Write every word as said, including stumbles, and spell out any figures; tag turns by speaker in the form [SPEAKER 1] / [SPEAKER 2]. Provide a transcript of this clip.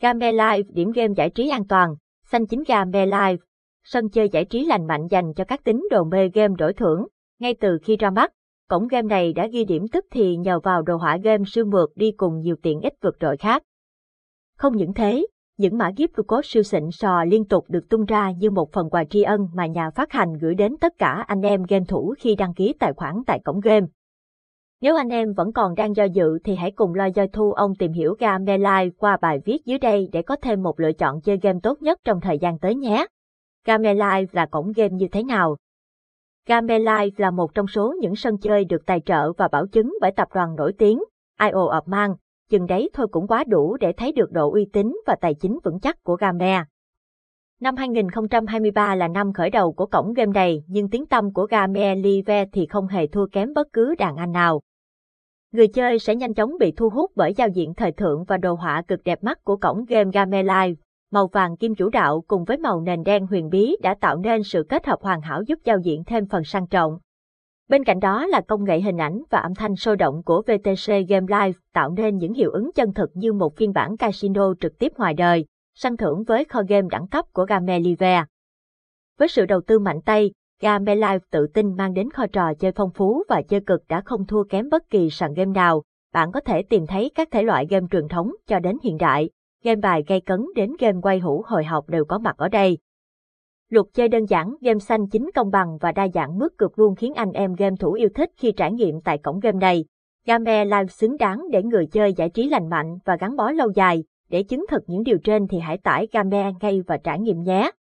[SPEAKER 1] Game Live, điểm game giải trí an toàn, xanh chín Game Live, sân chơi giải trí lành mạnh dành cho các tín đồ mê game đổi thưởng. Ngay từ khi ra mắt, cổng game này đã ghi điểm tức thì nhờ vào đồ họa game siêu mượt đi cùng nhiều tiện ích vượt trội khác. Không những thế, những mã gift code siêu xịn sò liên tục được tung ra như một phần quà tri ân mà nhà phát hành gửi đến tất cả anh em game thủ khi đăng ký tài khoản tại cổng game. Nếu anh em vẫn còn đang do dự thì hãy cùng Loi Doi Thu ông tìm hiểu Game Live qua bài viết dưới đây để có thêm một lựa chọn chơi game tốt nhất trong thời gian tới nhé. Game Live là cổng game như thế nào? Game Live là một trong số những sân chơi được tài trợ và bảo chứng bởi tập đoàn nổi tiếng Isle of Man, chừng đấy thôi cũng quá đủ để thấy được độ uy tín và tài chính vững chắc của Game. Năm hai nghìn không trăm hai mươi ba là năm khởi đầu của cổng game này, nhưng tiếng tăm của Game Live thì không hề thua kém bất cứ đàn anh nào. Người chơi sẽ nhanh chóng bị thu hút bởi giao diện thời thượng và đồ họa cực đẹp mắt của cổng game Game Live. Màu vàng kim chủ đạo cùng với màu nền đen huyền bí đã tạo nên sự kết hợp hoàn hảo giúp giao diện thêm phần sang trọng. Bên cạnh đó là công nghệ hình ảnh và âm thanh sôi động của vê tê xê Game Live tạo nên những hiệu ứng chân thực như một phiên bản casino trực tiếp ngoài đời, săn thưởng với kho game đẳng cấp của Game Live. Với sự đầu tư mạnh tay, Game Live tự tin mang đến kho trò chơi phong phú và chơi cực đã không thua kém bất kỳ sàn game nào. Bạn có thể tìm thấy các thể loại game truyền thống cho đến hiện đại, game bài gay cấn đến game quay hũ hồi hộp đều có mặt ở đây. Luật chơi đơn giản, game xanh chín công bằng và đa dạng mức cực luôn khiến anh em game thủ yêu thích khi trải nghiệm tại cổng game này. Game Live xứng đáng để người chơi giải trí lành mạnh và gắn bó lâu dài. Để chứng thực những điều trên thì hãy tải Game ngay và trải nghiệm nhé.